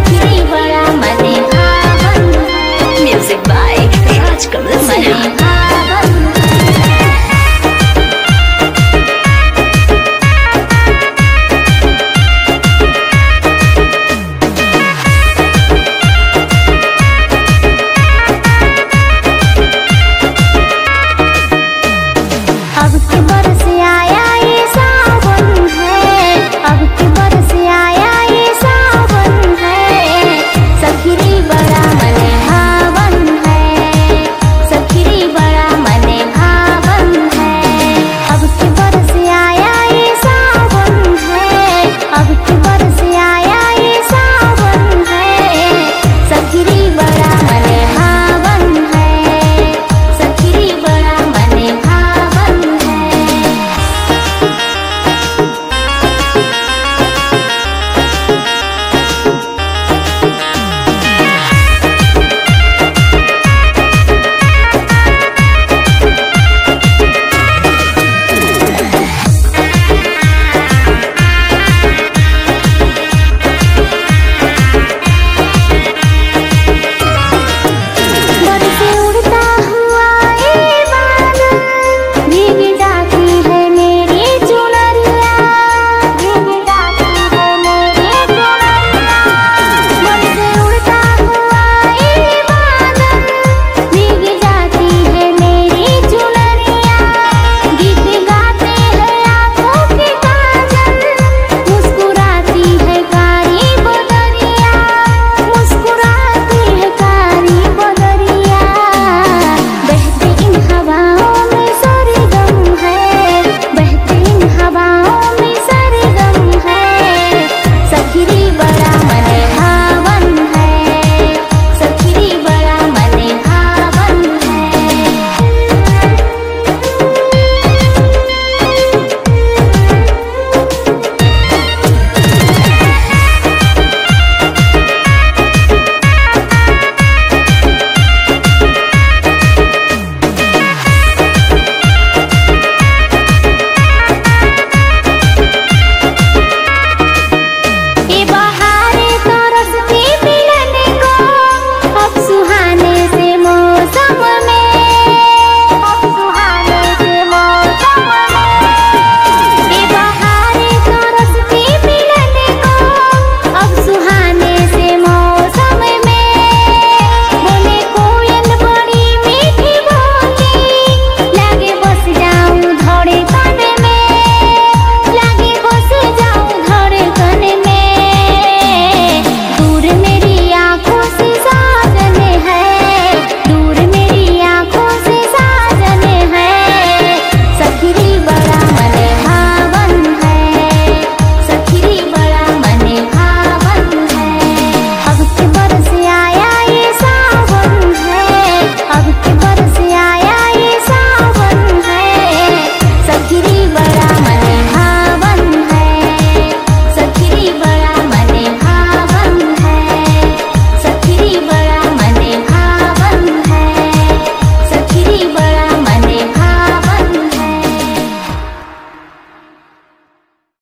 सखी बड़ा मने भावन, म्यूजिक बाय राजकमल सिन्हा। अब के बरस आया ये सावन है, अब के बरस आया ये सावन है, सखी बड़ा मने भावन है, सखी बड़ा मने भावन है। अब के बरस आया ये सावन है, अब के बरस आया ये सावन है, सखी बड़ा मने भावन है, सखी बड़ा मने भावन है। बरसे उड़ता हुआ ये बादल, भीग जाती है मेरी चुनरिया, भीग जाती है मेरी चुनरिया। बरसे उड़ता हुआ ये बादल, भीग जाती है मेरी चुनरिया। गीत गाते हैं आँखों के काजल, मुस्कुराती है कारी बदरिया, मुस्कुराती है कारी बदरिया। बहते इन हवाओं में सरगम है, बहते इन हवाओं में सरगम है, सखी बड़ा